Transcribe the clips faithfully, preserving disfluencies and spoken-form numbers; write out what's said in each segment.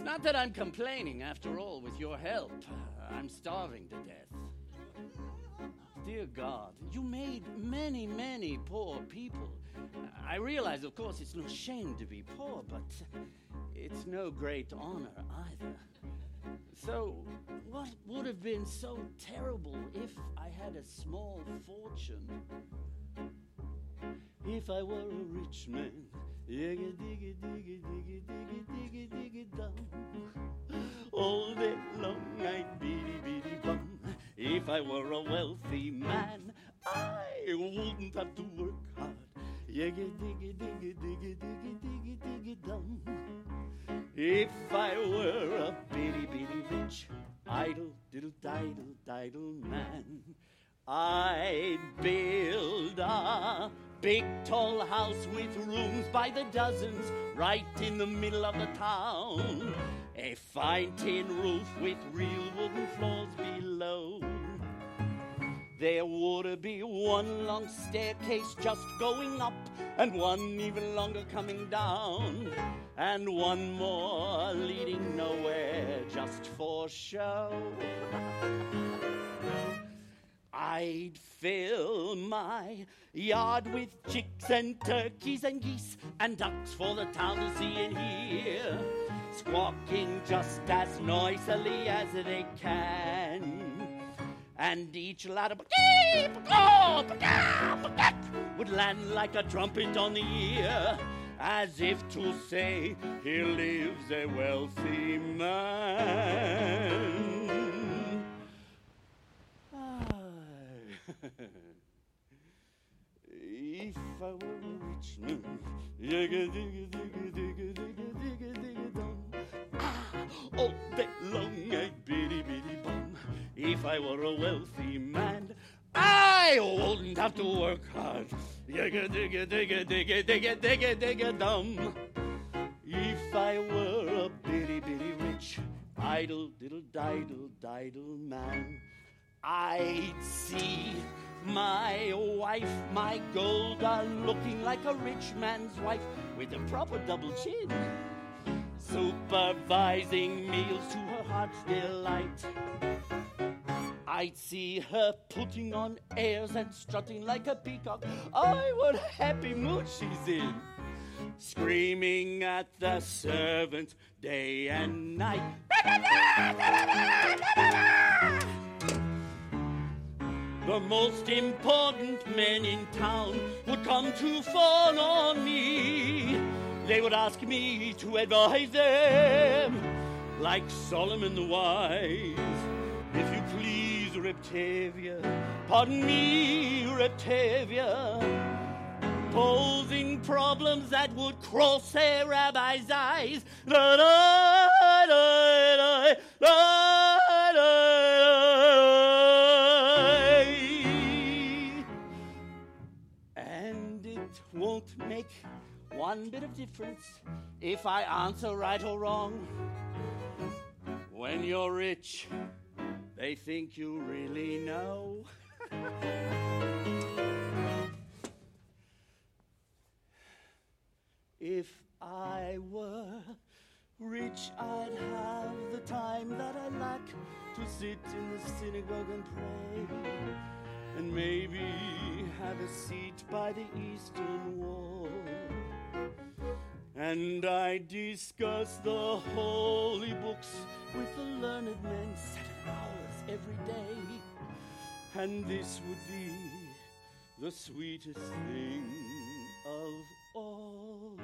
not that I'm complaining. After all, with your help, I'm starving to death. Dear God, you made many, many poor people. I realize, of course, it's no shame to be poor, but it's no great honor either. So, what would have been so terrible if I had a small fortune? If I were a rich man, digga digga digga digga digga digga digga dum, all day long I'd bitty bitty bum. If I were a wealthy man, I wouldn't have to work hard. Digga digga digga digga digga digga digga dum. If I were a bitty bitty rich, idle diddle diddle diddle man, I'd build a big tall house with rooms by the dozens right in the middle of the town. A fine tin roof with real wooden floors below. There would be one long staircase just going up, and one even longer coming down, and one more leading nowhere just for show. I'd fill my yard with chicks and turkeys and geese and ducks for the town to see and hear, squawking just as noisily as they can. And each ladder would land like a trumpet on the ear, as if to say, here lives a wealthy man. If I were a rich man, digga digga digga digga digga digga digga dum. Ah, all day long I'd bitty bitty bum. If I were a wealthy man, I wouldn't have to work hard. Digga digga digga digga digga digga digga dum. If I were a bitty bitty rich, idle diddle diddle diddle man, I'd see my wife, my Golda, looking like a rich man's wife with a proper double chin, supervising meals to her heart's delight. I'd see her putting on airs and strutting like a peacock. Oh, what a happy mood she's in, screaming at the servants day and night. The most important men in town would come to fawn on me. They would ask me to advise them, like Solomon the Wise. If you please, Reptavia, pardon me, Reptavia, posing problems that would cross a rabbi's eyes. Da, da, da, da, da, da. And it won't make one bit of difference if I answer right or wrong. When you're rich, they think you really know. If I were rich, I'd have the time that I lack to sit in the synagogue and pray, and maybe have a seat by the eastern wall. And I discuss the holy books with the learned men seven hours every day. And this would be the sweetest thing of all.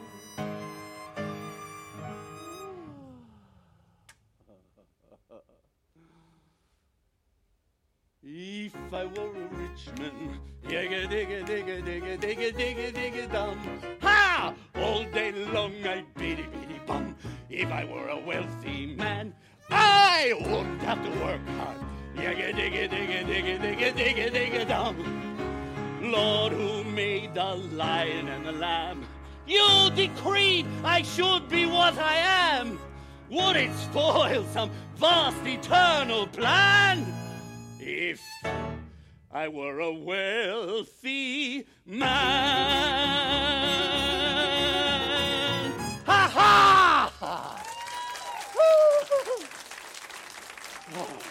If I were a rich man, digga digga digga digga digga digga digga dum. Ha! All day long I'd bitty bitty bum. If I were a wealthy man, I wouldn't have to work hard. Digga digga digga digga digga digga digga dum. Lord, who made the lion and the lamb, you decreed I should be what I am. Would it spoil some vast eternal plan if I were a wealthy man? Ha ha! Oh.